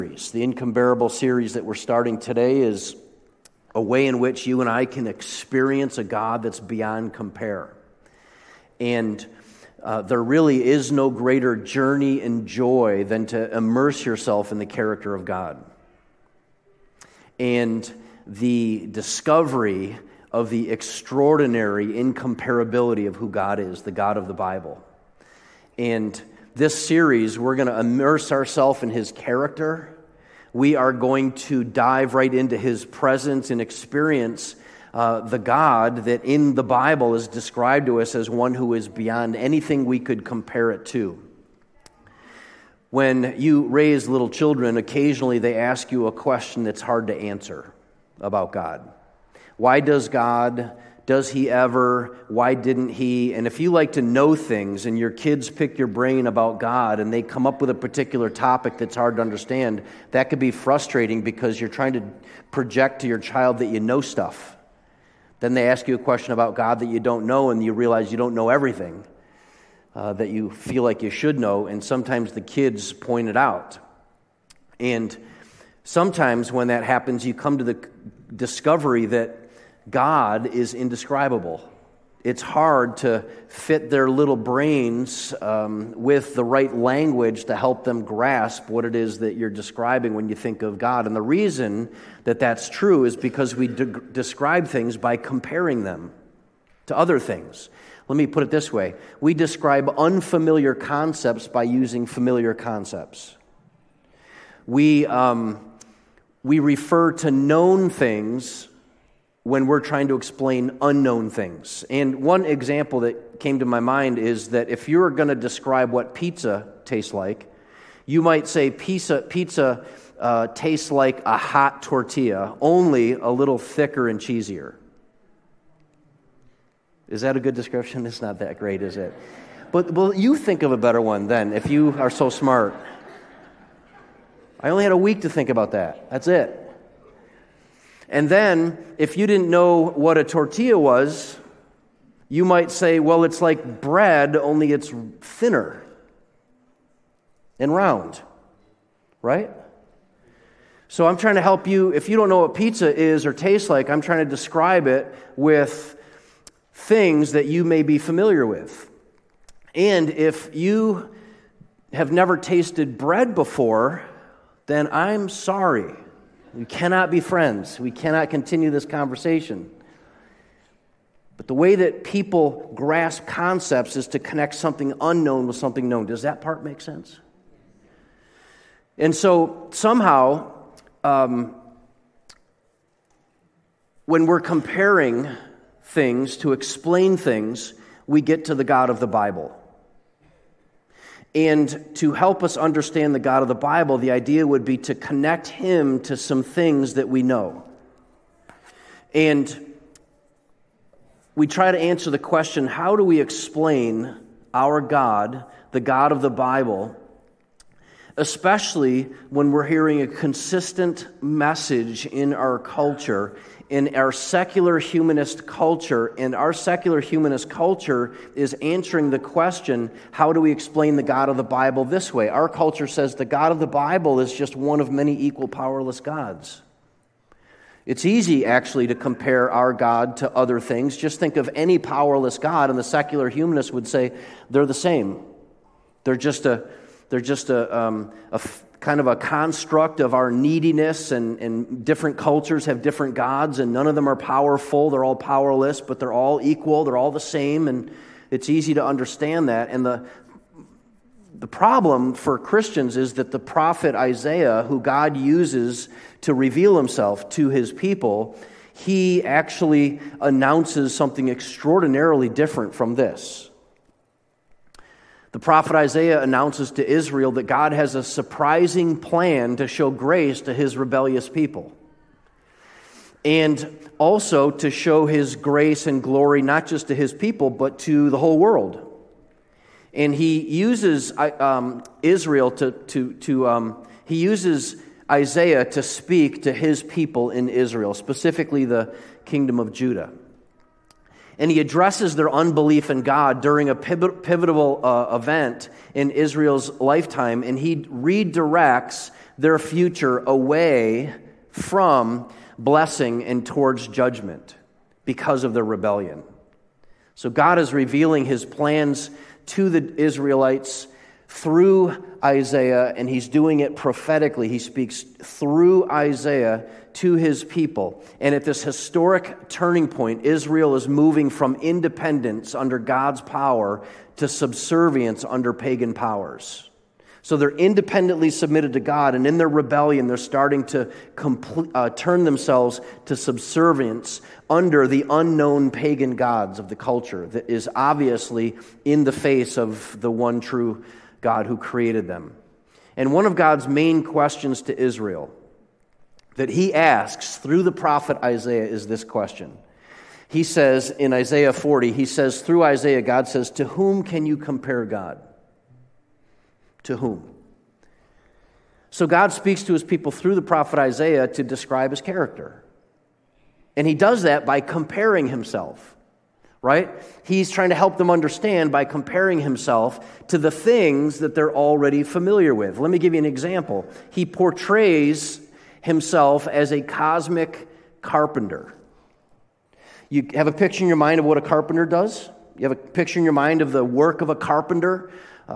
The Incomparable series that we're starting today is a way in which you and I can experience a God that's beyond compare. And there really is no greater journey and joy than to immerse yourself in the character of God. And the discovery of the extraordinary incomparability of who God is, the God of the Bible. And this series, we're going to immerse ourselves in His character. We are going to dive right into His presence and experience the God that in the Bible is described to us as one who is beyond anything we could compare it to. When you raise little children, occasionally they ask you a question that's hard to answer about God. Why does God? Does He ever? Why didn't He? And if you like to know things and your kids pick your brain about God and they come up with a particular topic that's hard to understand, that could be frustrating because you're trying to project to your child that you know stuff. Then they ask you a question about God that you don't know and you realize you don't know everything that you feel like you should know, and sometimes the kids point it out. And sometimes when that happens, you come to the discovery that God is indescribable. It's hard to fit their little brains with the right language to help them grasp what it is that you're describing when you think of God. And the reason that that's true is because we describe things by comparing them to other things. Let me put it this way. We describe unfamiliar concepts by using familiar concepts. We refer to known things when we're trying to explain unknown things. And one example that came to my mind is that if you're going to describe what pizza tastes like, you might say pizza tastes like a hot tortilla, only a little thicker and cheesier. Is that a good description? It's not that great, is it? But well, you think of a better one then, if you are so smart. I only had a week to think about that. That's it. And then, if you didn't know what a tortilla was, you might say, well, it's like bread, only it's thinner and round, right? So I'm trying to help you. If you don't know what pizza is or tastes like, I'm trying to describe it with things that you may be familiar with. And if you have never tasted bread before, then I'm sorry. We cannot be friends. We cannot continue this conversation. But the way that people grasp concepts is to connect something unknown with something known. Does that part make sense? And so somehow, when we're comparing things to explain things, we get to the God of the Bible. And to help us understand the God of the Bible, the idea would be to connect Him to some things that we know. And we try to answer the question, how do we explain our God, the God of the Bible, especially when we're hearing a consistent message in our culture, in our secular humanist culture, and our secular humanist culture is answering the question, how do we explain the God of the Bible this way? Our culture says the God of the Bible is just one of many equal powerless gods. It's easy, actually, to compare our God to other things. Just think of any powerless God, and the secular humanist would say they're the same. They're just a kind of a construct of our neediness, and different cultures have different gods, and none of them are powerful. They're all powerless, but they're all equal. They're all the same, and it's easy to understand that. And the problem for Christians is that the prophet Isaiah, who God uses to reveal Himself to His people, he actually announces something extraordinarily different from this. The prophet Isaiah announces to Israel that God has a surprising plan to show grace to His rebellious people. And also to show His grace and glory not just to His people, but to the whole world. And He uses Israel He uses Isaiah to speak to His people in Israel, specifically the kingdom of Judah. And he addresses their unbelief in God during a pivotal event in Israel's lifetime, and he redirects their future away from blessing and towards judgment because of their rebellion. So God is revealing his plans to the Israelites through Isaiah, and he's doing it prophetically. He speaks through Isaiah to his people. And at this historic turning point, Israel is moving from independence under God's power to subservience under pagan powers. So they're independently submitted to God, and in their rebellion, they're starting to turn themselves to subservience under the unknown pagan gods of the culture that is obviously in the face of the one true God who created them. And one of God's main questions to Israel that he asks through the prophet Isaiah is this question. He says in Isaiah 40, he says, through Isaiah, God says, "To whom can you compare God?" To whom? So God speaks to his people through the prophet Isaiah to describe his character. And he does that by comparing himself, right? He's trying to help them understand by comparing himself to the things that they're already familiar with. Let me give you an example. He portrays himself as a cosmic carpenter. You have a picture in your mind of what a carpenter does? You have a picture in your mind of the work of a carpenter?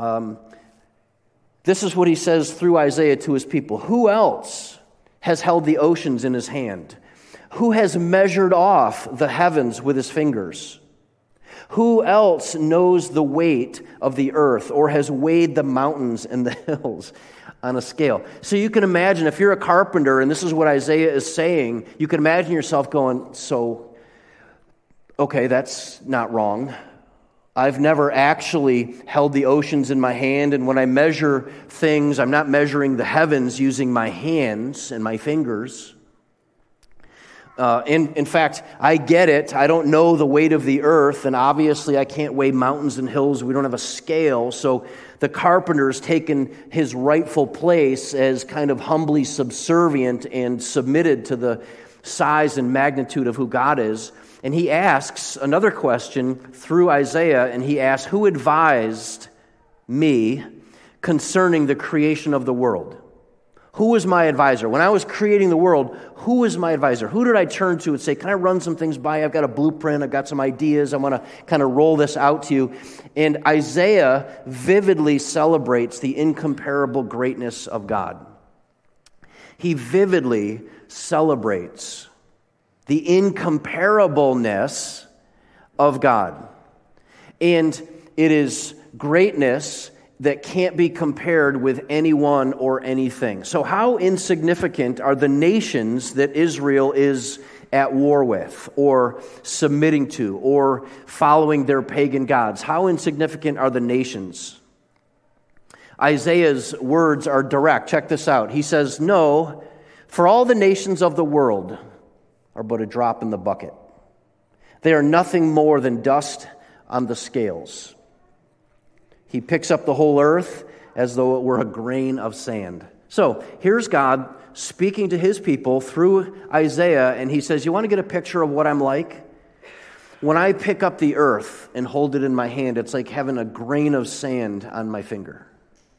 This is what he says through Isaiah to his people. Who else has held the oceans in his hand? Who has measured off the heavens with his fingers? Who else knows the weight of the earth or has weighed the mountains and the hills on a scale? So you can imagine if you're a carpenter and this is what Isaiah is saying, you can imagine yourself going, okay, that's not wrong. I've never actually held the oceans in my hand, and when I measure things, I'm not measuring the heavens using my hands and my fingers. In fact, I get it. I don't know the weight of the earth, and obviously I can't weigh mountains and hills. We don't have a scale, so the carpenter's taken his rightful place as kind of humbly subservient and submitted to the size and magnitude of who God is. And he asks another question through Isaiah, and he asks, who advised me concerning the creation of the world? Who was my advisor? When I was creating the world, who was my advisor? Who did I turn to and say, can I run some things by you? I've got a blueprint, I've got some ideas, I want to kind of roll this out to you. And Isaiah vividly celebrates the incomparable greatness of God. He vividly celebrates the incomparableness of God. And it is greatness that can't be compared with anyone or anything. So how insignificant are the nations that Israel is at war with or submitting to or following their pagan gods? How insignificant are the nations? Isaiah's words are direct. Check this out. He says, "No, for all the nations of the world are but a drop in the bucket. They are nothing more than dust on the scales." He picks up the whole earth as though it were a grain of sand. So here's God speaking to his people through Isaiah, and he says, you want to get a picture of what I'm like? When I pick up the earth and hold it in my hand, it's like having a grain of sand on my finger.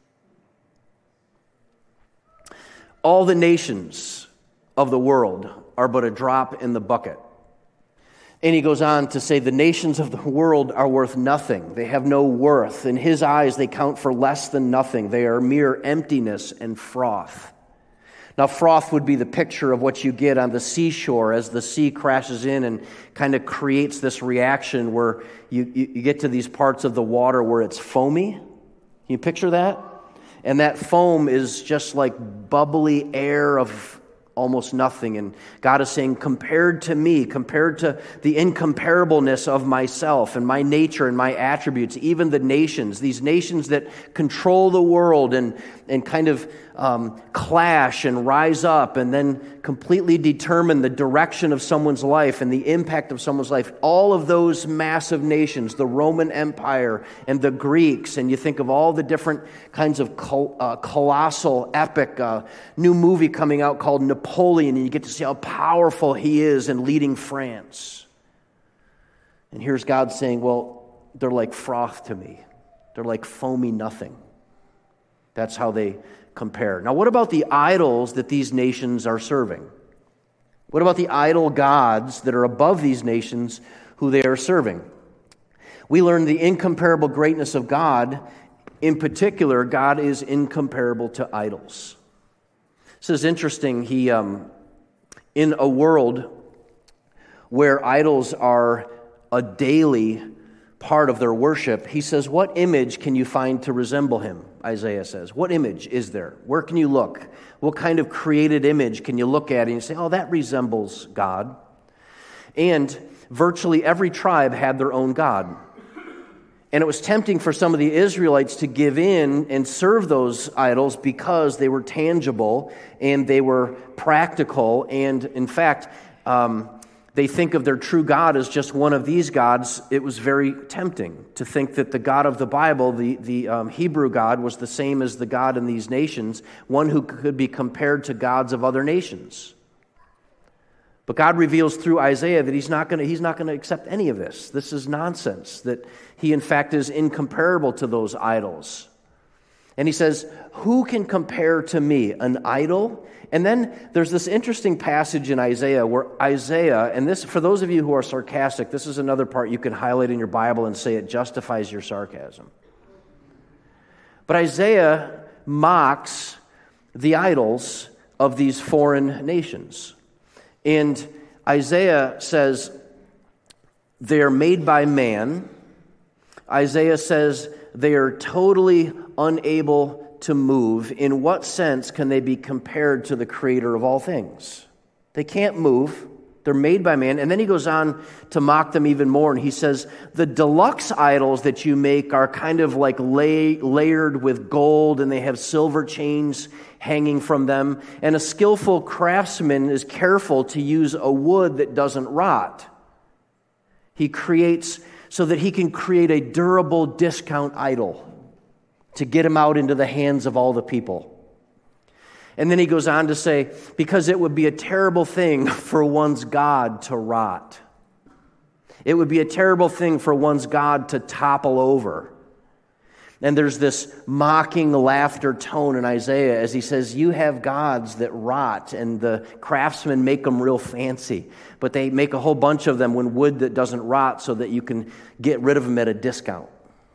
All the nations of the world are but a drop in the bucket. And he goes on to say, the nations of the world are worth nothing. They have no worth. In his eyes, they count for less than nothing. They are mere emptiness and froth. Now, froth would be the picture of what you get on the seashore as the sea crashes in and kind of creates this reaction where you get to these parts of the water where it's foamy. Can you picture that? And that foam is just like bubbly air of almost nothing. And God is saying, compared to me, compared to the incomparableness of myself and my nature and my attributes, even the nations, these nations that control the world and kind of clash and rise up and then completely determine the direction of someone's life and the impact of someone's life, all of those massive nations, the Roman Empire and the Greeks, and you think of all the different kinds of colossal, epic, new movie coming out called Napoleon, and you get to see how powerful he is in leading France. And here's God saying, well, they're like froth to me. They're like foamy nothing. That's how they compare. Now, what about the idols that these nations are serving? What about the idol gods that are above these nations who they are serving? We learn the incomparable greatness of God. In particular, God is incomparable to idols. This is interesting. In a world where idols are a daily part of their worship, he says, what image can you find to resemble him? Isaiah says, what image is there? Where can you look? What kind of created image can you look at and you say, oh, that resembles God? And virtually every tribe had their own God. And it was tempting for some of the Israelites to give in and serve those idols because they were tangible and they were practical. And in fact, they think of their true God as just one of these gods. It was very tempting to think that the God of the Bible, the Hebrew God, was the same as the God in these nations, one who could be compared to gods of other nations. But God reveals through Isaiah that he's not going to accept any of this. This is nonsense, that he in fact is incomparable to those idols. And he says, who can compare to me, an idol? And then there's this interesting passage in Isaiah where Isaiah, and this, for those of you who are sarcastic, this is another part you can highlight in your Bible and say it justifies your sarcasm. But Isaiah mocks the idols of these foreign nations. And Isaiah says they are made by man. Isaiah says they are totally unable to move. In what sense can they be compared to the creator of all things? They can't move. They're made by man. And then he goes on to mock them even more. And he says, the deluxe idols that you make are kind of like layered with gold, and they have silver chains hanging from them. And a skillful craftsman is careful to use a wood that doesn't rot. He creates so that he can create a durable discount idol to get him out into the hands of all the people. And then he goes on to say, because it would be a terrible thing for one's God to rot. It would be a terrible thing for one's God to topple over. And there's this mocking laughter tone in Isaiah as he says, you have gods that rot, and the craftsmen make them real fancy. But they make a whole bunch of them with wood that doesn't rot so that you can get rid of them at a discount.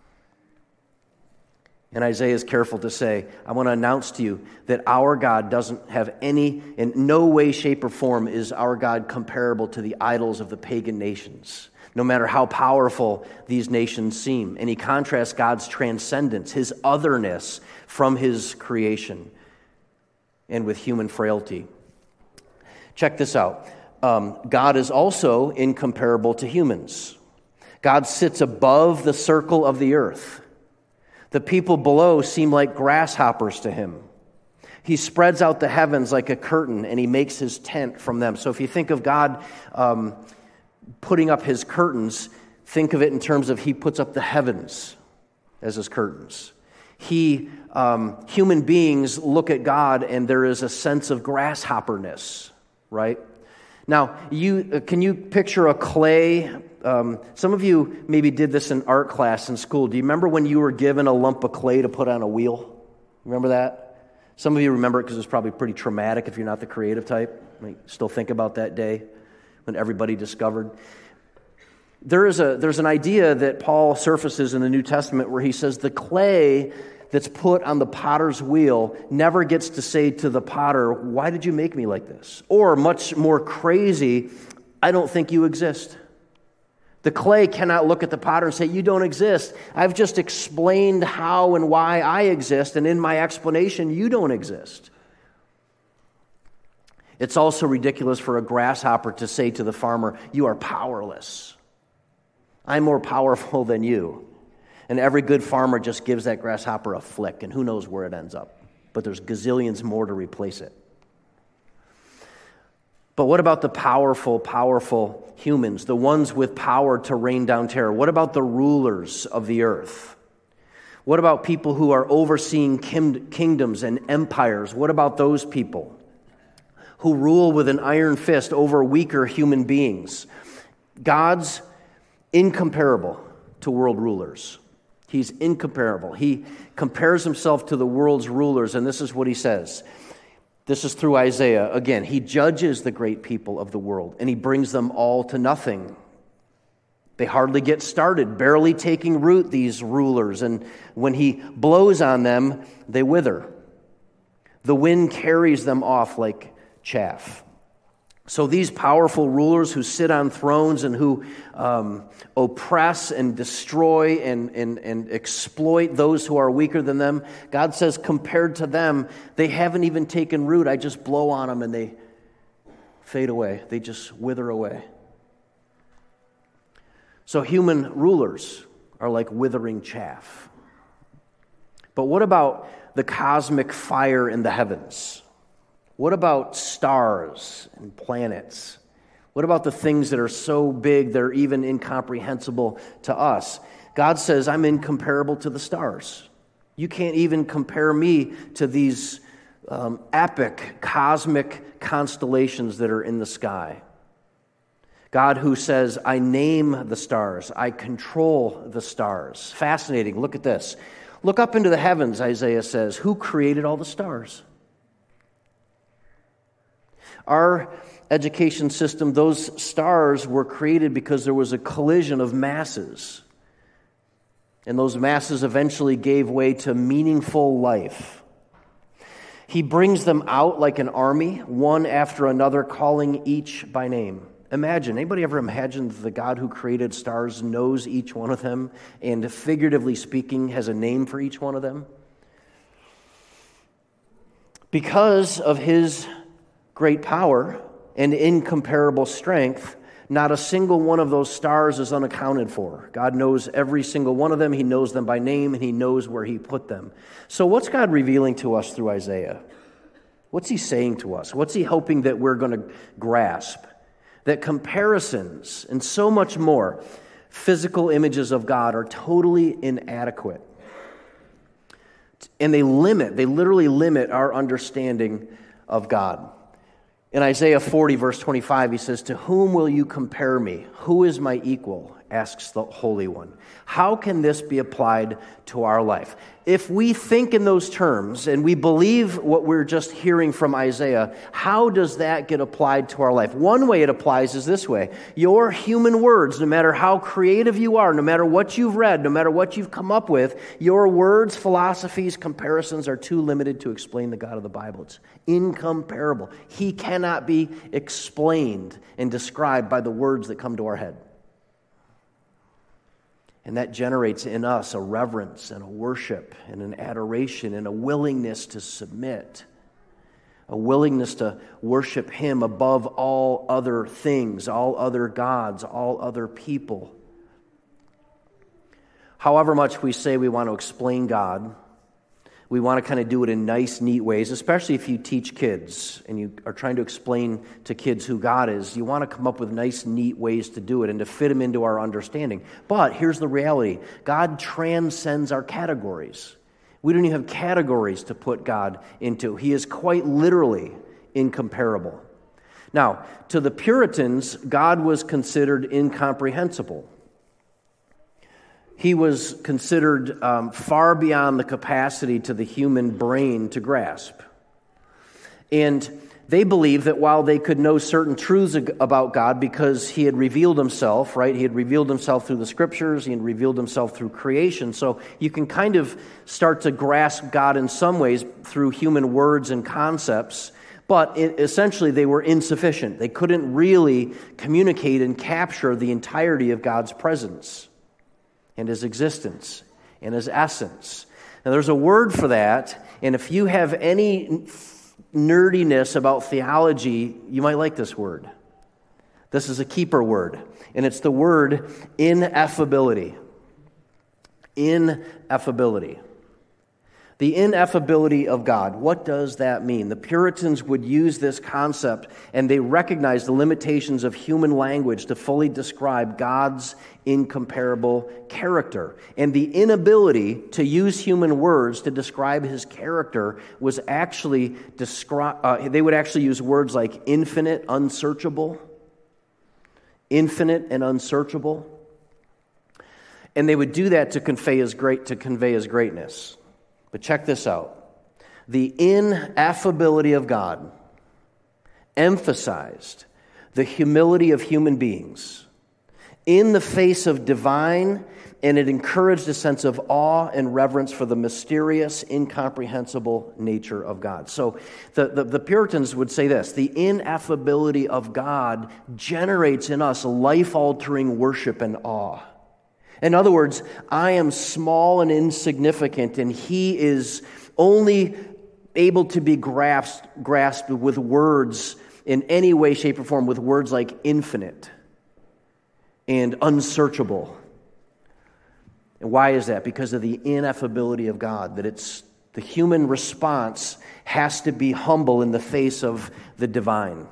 And Isaiah is careful to say, I want to announce to you that our God doesn't have any, in no way, shape, or form is our God comparable to the idols of the pagan nations, no matter how powerful these nations seem. And he contrasts God's transcendence, his otherness from his creation, and with human frailty. Check this out. God is also incomparable to humans. God sits above the circle of the earth. The people below seem like grasshoppers to him. He spreads out the heavens like a curtain, and he makes his tent from them. So if you think of God putting up his curtains, think of it in terms of he puts up the heavens as his curtains. Human beings look at God, and there is a sense of grasshopperness, right? Now, can you picture a clay? Some of you maybe did this in art class in school. Do you remember when you were given a lump of clay to put on a wheel? Remember that? Some of you remember it because it was probably pretty traumatic if you're not the creative type. I still think about that day when everybody discovered. There's an idea that Paul surfaces in the New Testament where he says the clay that's put on the potter's wheel never gets to say to the potter, why did you make me like this? Or much more crazy, I don't think you exist. The clay cannot look at the potter and say, you don't exist. I've just explained how and why I exist, and in my explanation, you don't exist. It's also ridiculous for a grasshopper to say to the farmer, you are powerless. I'm more powerful than you. And every good farmer just gives that grasshopper a flick, and who knows where it ends up. But there's gazillions more to replace it. But what about the powerful humans, the ones with power to rain down terror? What about the rulers of the earth? What about people who are overseeing kingdoms and empires? What about those people who rule with an iron fist over weaker human beings? God's incomparable to world rulers. He's incomparable. He compares himself to the world's rulers, and this is what he says. This is through Isaiah. Again, he judges the great people of the world, and he brings them all to nothing. They hardly get started, barely taking root, these rulers, and when he blows on them, they wither. The wind carries them off like chaff. So these powerful rulers who sit on thrones and who oppress and destroy and exploit those who are weaker than them, God says, compared to them, they haven't even taken root. I just blow on them and they fade away. They just wither away. So human rulers are like withering chaff. But what about the cosmic fire in the heavens? What about stars and planets? What about the things that are so big they're even incomprehensible to us? God says, I'm incomparable to the stars. You can't even compare me to these epic cosmic constellations that are in the sky. God who says, I name the stars, I control the stars. Fascinating. Look at this. Look up into the heavens, Isaiah says. Who created all the stars? Our education system, those stars were created because there was a collision of masses. And those masses eventually gave way to meaningful life. He brings them out like an army, one after another, calling each by name. Imagine, anybody ever imagined the God who created stars knows each one of them and, figuratively speaking, has a name for each one of them? Because of his great power and incomparable strength, not a single one of those stars is unaccounted for. God knows every single one of them. He knows them by name, and he knows where he put them. So what's God revealing to us through Isaiah? What's he saying to us? What's he hoping that we're going to grasp? That comparisons and so much more, physical images of God, are totally inadequate. And they literally limit our understanding of God. In Isaiah 40, verse 25, he says, to whom will you compare me? Who is my equal? Asks the Holy One. How can this be applied to our life? If we think in those terms and we believe what we're just hearing from Isaiah, how does that get applied to our life? One way it applies is this way. Your human words, no matter how creative you are, no matter what you've read, no matter what you've come up with, your words, philosophies, comparisons are too limited to explain the God of the Bible. It's incomparable. He cannot be explained and described by the words that come to our head. And that generates in us a reverence and a worship and an adoration and a willingness to submit, a willingness to worship him above all other things, all other gods, all other people. However much we say we want to explain God, we want to kind of do it in nice, neat ways, especially if you teach kids and you are trying to explain to kids who God is. You want to come up with nice, neat ways to do it and to fit them into our understanding. But here's the reality. God transcends our categories. We don't even have categories to put God into. He is quite literally incomparable. Now, to the Puritans, God was considered incomprehensible. He was considered far beyond the capacity to the human brain to grasp. And they believed that while they could know certain truths about God because he had revealed himself, right? He had revealed himself through the scriptures. He had revealed himself through creation. So you can kind of start to grasp God in some ways through human words and concepts. But essentially they were insufficient. They couldn't really communicate and capture the entirety of God's presence and his existence and his essence. Now there's a word for that, and if you have any nerdiness about theology, you might like this word. This is a keeper word, and it's the word ineffability. Ineffability. The ineffability of God. What does that mean? The Puritans would use this concept, and they recognized the limitations of human language to fully describe God's incomparable character. And the inability to use human words to describe his character was actually they would actually use words like infinite, unsearchable. Infinite and unsearchable. And they would do that to convey his greatness. But check this out. The ineffability of God emphasized the humility of human beings in the face of divine, and it encouraged a sense of awe and reverence for the mysterious, incomprehensible nature of God. So the Puritans would say this: the ineffability of God generates in us life-altering worship and awe. In other words, I am small and insignificant, and he is only able to be grasped with words in any way, shape, or form, with words like infinite and unsearchable. And why is that? Because of the ineffability of God, that it's the human response has to be humble in the face of the divine.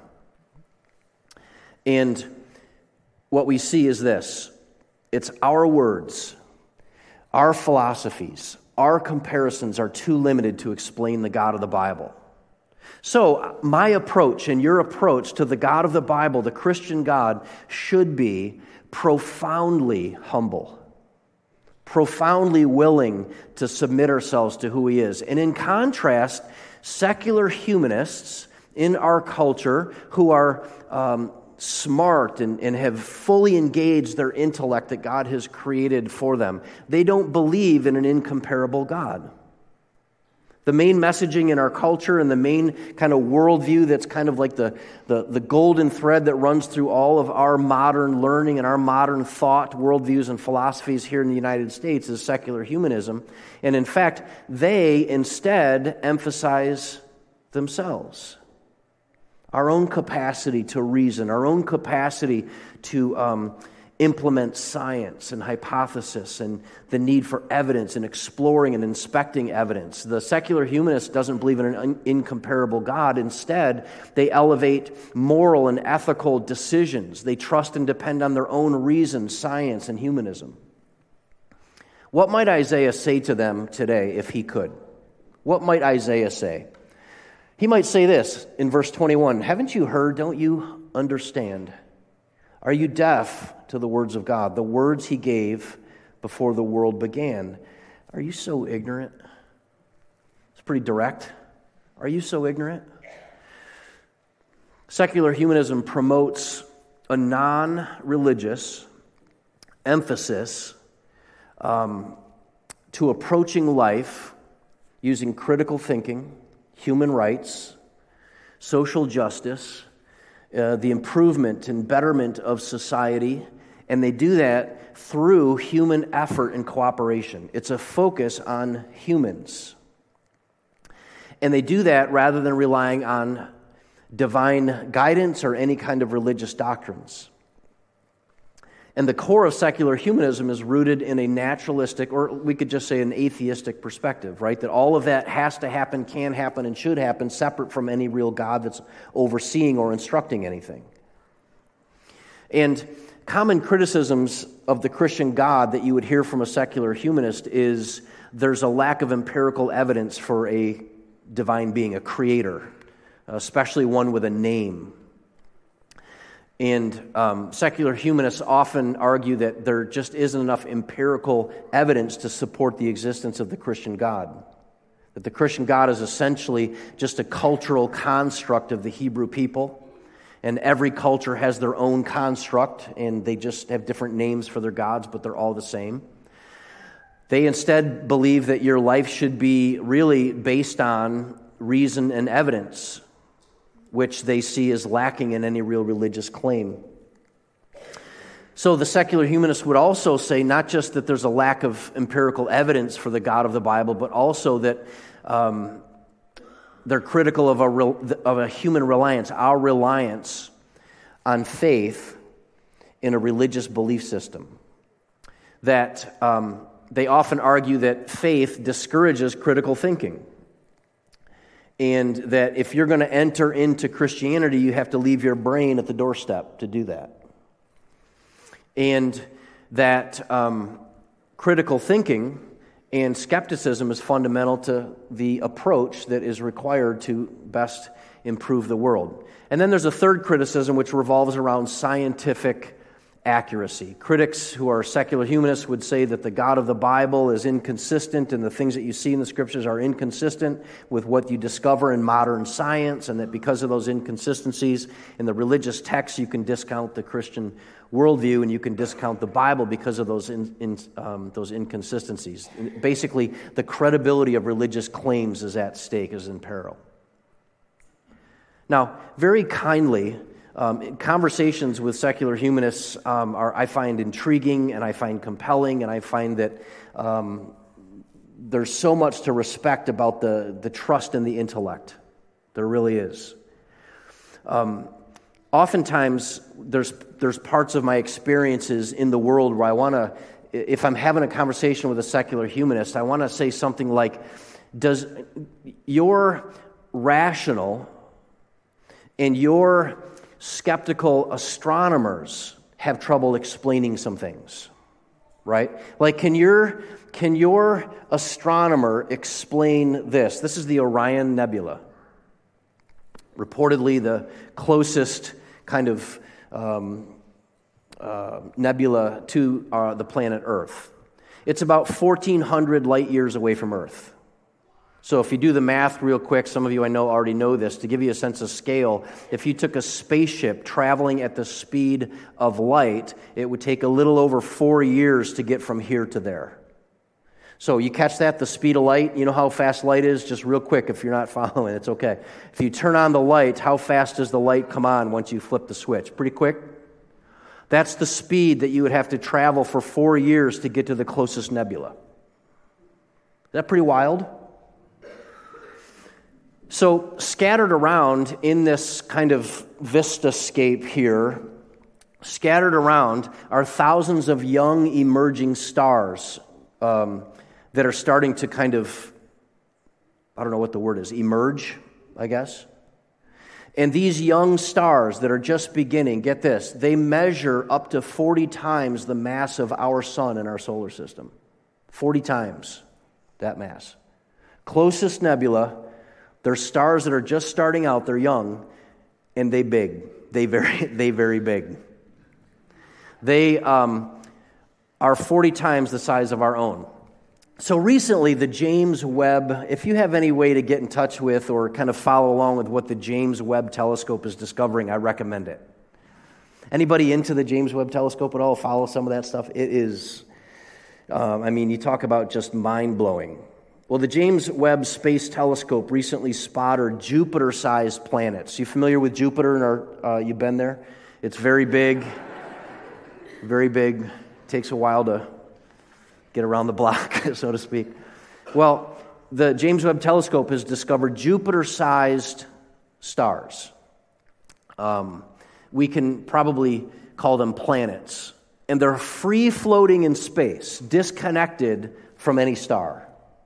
And what we see is this: it's our words, our philosophies, our comparisons are too limited to explain the God of the Bible. So my approach and your approach to the God of the Bible, the Christian God, should be profoundly humble, profoundly willing to submit ourselves to who he is. And in contrast, secular humanists in our culture who are smart and have fully engaged their intellect that God has created for them, they don't believe in an incomparable God. The main messaging in our culture and the main kind of worldview that's kind of like the golden thread that runs through all of our modern learning and our modern thought, worldviews and philosophies here in the United States is secular humanism. And in fact, they instead emphasize themselves. Our own capacity to reason, our own capacity to implement science and hypothesis and the need for evidence and exploring and inspecting evidence. The secular humanist doesn't believe in an incomparable God. Instead, they elevate moral and ethical decisions. They trust and depend on their own reason, science, and humanism. What might Isaiah say to them today if he could? What might Isaiah say? He might say this in verse 21, "Haven't you heard? Don't you understand? Are you deaf to the words of God, the words he gave before the world began? Are you so ignorant?" It's pretty direct. Are you so ignorant? Secular humanism promotes a non-religious emphasis to approaching life using critical thinking, human rights, social justice, the improvement and betterment of society, and they do that through human effort and cooperation. It's a focus on humans. And they do that rather than relying on divine guidance or any kind of religious doctrines. And the core of secular humanism is rooted in a naturalistic, or we could just say an atheistic perspective, right? That all of that has to happen, can happen, and should happen separate from any real God that's overseeing or instructing anything. And common criticisms of the Christian God that you would hear from a secular humanist is there's a lack of empirical evidence for a divine being, a creator, especially one with a name. And secular humanists often argue that there just isn't enough empirical evidence to support the existence of the Christian God. That the Christian God is essentially just a cultural construct of the Hebrew people. And every culture has their own construct, and they just have different names for their gods, but they're all the same. They instead believe that your life should be really based on reason and evidence, which they see as lacking in any real religious claim. So the secular humanists would also say not just that there's a lack of empirical evidence for the God of the Bible, but also that they're critical of a human reliance, our reliance on faith in a religious belief system. That they often argue that faith discourages critical thinking. And that if you're going to enter into Christianity, you have to leave your brain at the doorstep to do that. And that critical thinking and skepticism is fundamental to the approach that is required to best improve the world. And then there's a third criticism which revolves around scientific accuracy. Critics who are secular humanists would say that the God of the Bible is inconsistent and the things that you see in the Scriptures are inconsistent with what you discover in modern science, and that because of those inconsistencies in the religious texts, you can discount the Christian worldview and you can discount the Bible because of those inconsistencies. Basically, the credibility of religious claims is at stake, is in peril. Now, very kindly, conversations with secular humanists I find intriguing and I find compelling, and I find that there's so much to respect about the trust in the intellect. There really is. Oftentimes, there's parts of my experiences in the world where I want to, if I'm having a conversation with a secular humanist, I want to say something like, does your rational and your skeptical astronomers have trouble explaining some things, right? Like, can your astronomer explain this? This is the Orion Nebula, reportedly the closest kind of nebula to the planet Earth. It's about 1,400 light years away from Earth. So if you do the math real quick, some of you I know already know this, to give you a sense of scale, if you took a spaceship traveling at the speed of light, it would take a little over 4 years to get from here to there. So you catch that, the speed of light, you know how fast light is? Just real quick, if you're not following, it's okay. If you turn on the light, how fast does the light come on once you flip the switch? Pretty quick? That's the speed that you would have to travel for 4 years to get to the closest nebula. Is that pretty wild? So scattered around in this kind of vistascape here, scattered around are thousands of young emerging stars that are starting to kind of, I don't know what the word is, emerge, I guess. And these young stars that are just beginning, get this, they measure up to 40 times the mass of our sun in our solar system. 40 times that mass. Closest nebula. They're stars that are just starting out, they're young, and they big. They very big. They are 40 times the size of our own. So recently, the James Webb, if you have any way to get in touch with or kind of follow along with what the James Webb Telescope is discovering, I recommend it. Anybody into the James Webb Telescope at all? Follow some of that stuff? It is, you talk about just mind-blowing. Well, the James Webb Space Telescope recently spotted Jupiter-sized planets. You familiar with Jupiter? You've been there? It's very big. Very big. Takes a while to get around the block, so to speak. Well, the James Webb Telescope has discovered Jupiter-sized stars. We can probably call them planets. And they're free-floating in space, disconnected from any star.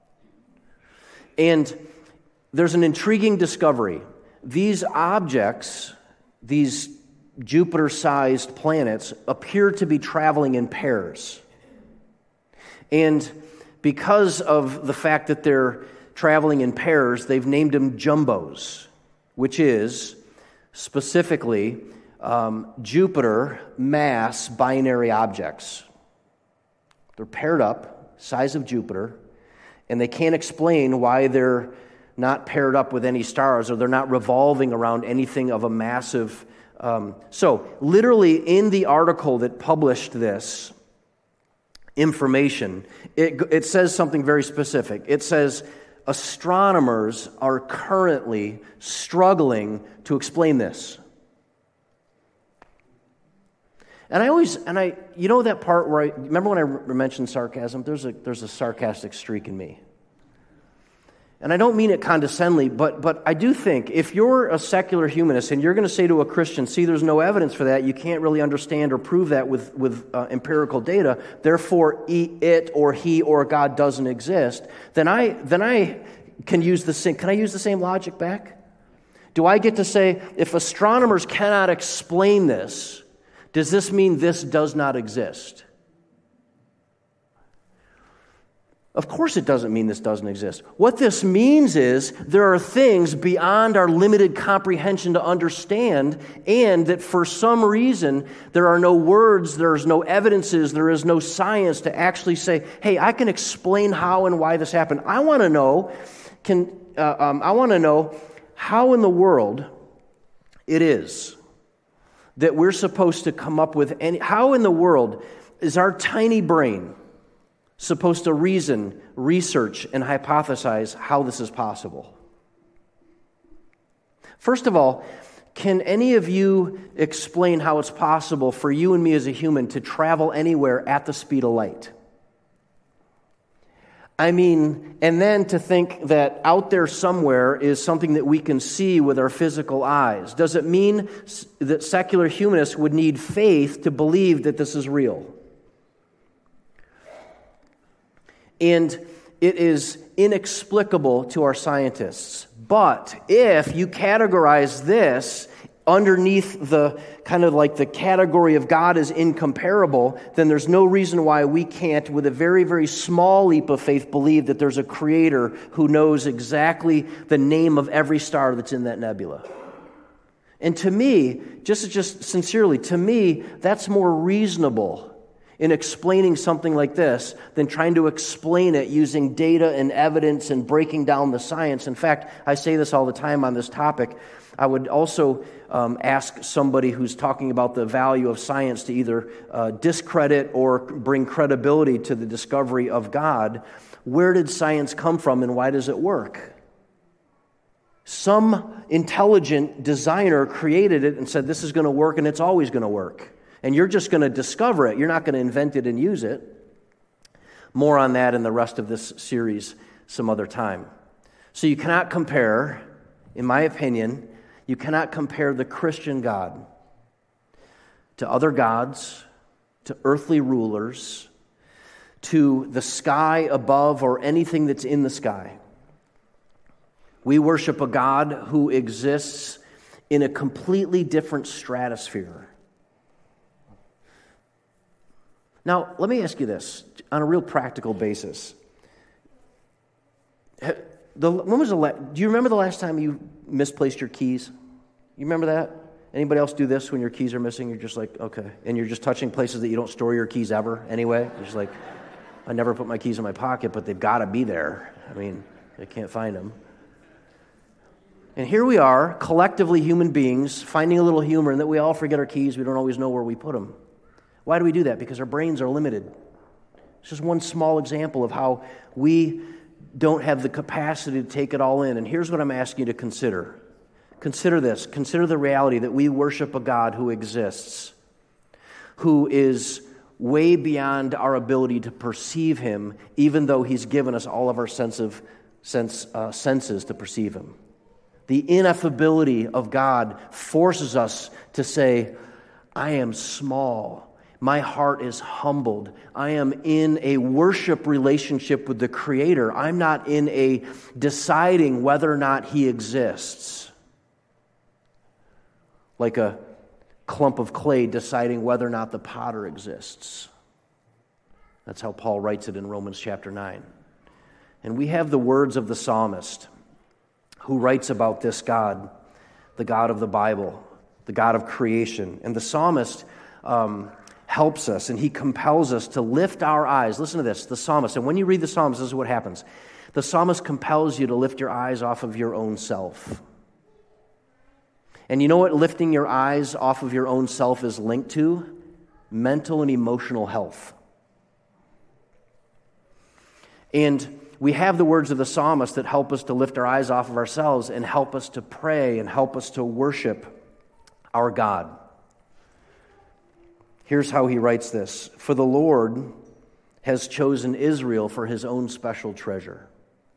And there's an intriguing discovery. These objects, these Jupiter-sized planets, appear to be traveling in pairs. And because of the fact that they're traveling in pairs, they've named them jumbos, which is specifically Jupiter mass binary objects. They're paired up, size of Jupiter, and they can't explain why they're not paired up with any stars or they're not revolving around anything of a massive... So, literally in the article that published this information, it says something very specific. It says, astronomers are currently struggling to explain this. And you know that part where remember when I mentioned sarcasm? There's a sarcastic streak in me. And I don't mean it condescendingly, but I do think if you're a secular humanist and you're going to say to a Christian, see, there's no evidence for that, you can't really understand or prove that with empirical data, therefore it or he or God doesn't exist, then I can use the same. Can I use the same logic back? Do I get to say, if astronomers cannot explain this, does this mean this does not exist? Of course it doesn't mean this doesn't exist. What this means is there are things beyond our limited comprehension to understand, and that for some reason there are no words, there's no evidences, there is no science to actually say, hey, I can explain how and why this happened. I want to know how in the world it is that we're supposed to come up with how in the world is our tiny brain supposed to reason, research, and hypothesize how this is possible? First of all, can any of you explain how it's possible for you and me as a human to travel anywhere at the speed of light? I mean, and then to think that out there somewhere is something that we can see with our physical eyes. Does it mean that secular humanists would need faith to believe that this is real? And it is inexplicable to our scientists. But if you categorize this underneath the kind of like the category of God is incomparable, then there's no reason why we can't, with a very, very small leap of faith, believe that there's a creator who knows exactly the name of every star that's in that nebula. And to me, just sincerely, to me, that's more reasonable in explaining something like this than trying to explain it using data and evidence and breaking down the science. In fact, I say this all the time on this topic. I would also ask somebody who's talking about the value of science to either discredit or bring credibility to the discovery of God. Where did science come from and why does it work? Some intelligent designer created it and said this is going to work and it's always going to work. And you're just going to discover it. You're not going to invent it and use it. More on that in the rest of this series some other time. So you cannot compare, in my opinion, you cannot compare the Christian God to other gods, to earthly rulers, to the sky above or anything that's in the sky. We worship a God who exists in a completely different stratosphere. Now, let me ask you this, on a real practical basis. Do you remember the last time you misplaced your keys? You remember that? Anybody else do this when your keys are missing? You're just like, okay. And you're just touching places that you don't store your keys ever anyway. You're just like, I never put my keys in my pocket, but they've got to be there. I mean, I can't find them. And here we are, collectively human beings, finding a little humor in that we all forget our keys. We don't always know where we put them. Why do we do that? Because our brains are limited. It's just one small example of how we don't have the capacity to take it all in. And here's what I'm asking you to consider. Consider this. Consider the reality that we worship a God who exists, who is way beyond our ability to perceive him, even though he's given us all of our senses to perceive him. The ineffability of God forces us to say, I am small. My heart is humbled. I am in a worship relationship with the Creator. I'm not in a deciding whether or not he exists. Like a clump of clay deciding whether or not the potter exists. That's how Paul writes it in Romans chapter 9. And we have the words of the psalmist who writes about this God, the God of the Bible, the God of creation. And the psalmist helps us, and he compels us to lift our eyes. Listen to this, the psalmist. And when you read the Psalms, this is what happens. The psalmist compels you to lift your eyes off of your own self. And you know what lifting your eyes off of your own self is linked to? Mental and emotional health. And we have the words of the psalmist that help us to lift our eyes off of ourselves and help us to pray and help us to worship our God. Here's how he writes this. For the Lord has chosen Israel for his own special treasure.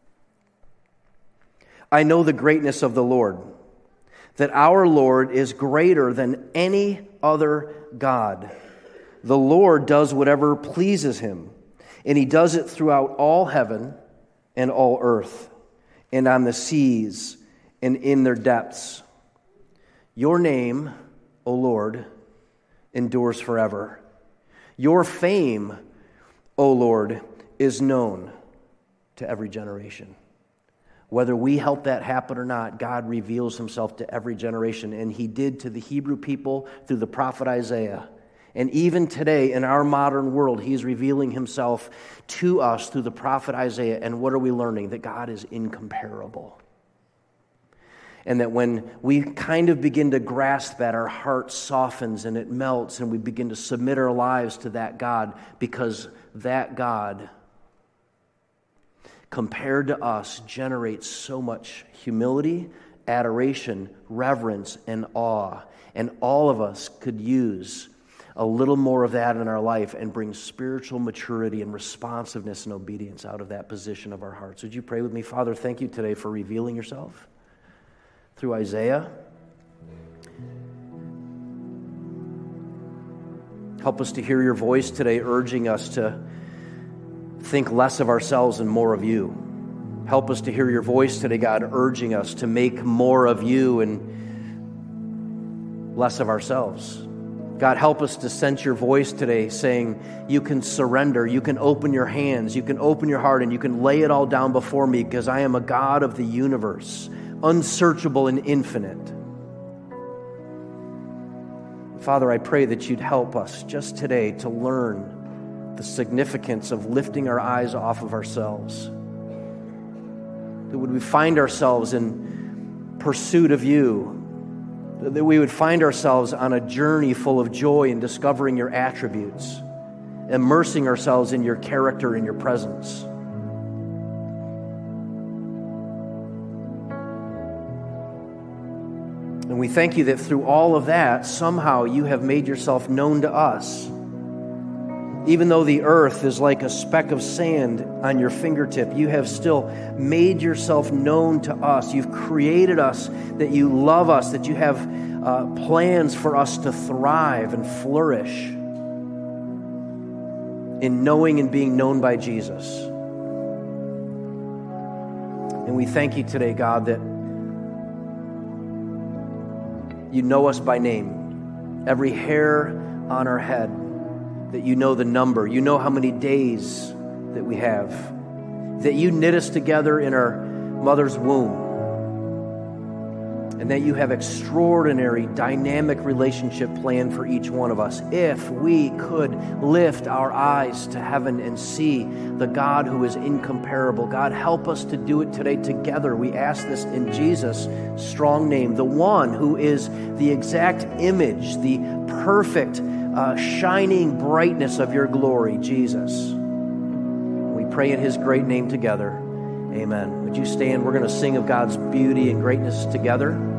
I know the greatness of the Lord, that our Lord is greater than any other God. The Lord does whatever pleases him, and he does it throughout all heaven and all earth, and on the seas and in their depths. Your name, O Lord, endures forever. Your fame, O Lord, is known to every generation. Whether we help that happen or not, God reveals himself to every generation, and he did to the Hebrew people through the prophet Isaiah. And even today, in our modern world, he's revealing himself to us through the prophet Isaiah. And what are we learning? That God is incomparable. And that when we kind of begin to grasp that, our heart softens and it melts, and we begin to submit our lives to that God, because that God, compared to us, generates so much humility, adoration, reverence, and awe. And all of us could use a little more of that in our life and bring spiritual maturity and responsiveness and obedience out of that position of our hearts. Would you pray with me? Father, thank you today for revealing yourself through Isaiah. Help us to hear your voice today, urging us to think less of ourselves and more of you. Help us to hear your voice today, God, urging us to make more of you and less of ourselves. God, help us to sense your voice today saying, you can surrender, you can open your hands, you can open your heart, and you can lay it all down before me, because I am a God of the universe, unsearchable and infinite. Father, I pray that you'd help us just today to learn the significance of lifting our eyes off of ourselves. That would we find ourselves in pursuit of you, that we would find ourselves on a journey full of joy in discovering your attributes, immersing ourselves in your character and your presence. And we thank you that through all of that, somehow you have made yourself known to us. Even though the earth is like a speck of sand on your fingertip, you have still made yourself known to us. You've created us, that you love us, that you have plans for us to thrive and flourish in knowing and being known by Jesus. And we thank you today, God, that you know us by name, every hair on our head, that you know the number, you know how many days that we have, that you knit us together in our mother's womb, and that you have extraordinary, dynamic relationship planned for each one of us. If we could lift our eyes to heaven and see the God who is incomparable, God, help us to do it today together. We ask this in Jesus' strong name, the one who is the exact image, the perfect shining brightness of your glory, Jesus. We pray in his great name together. Amen. Would you stand? We're going to sing of God's beauty and greatness together.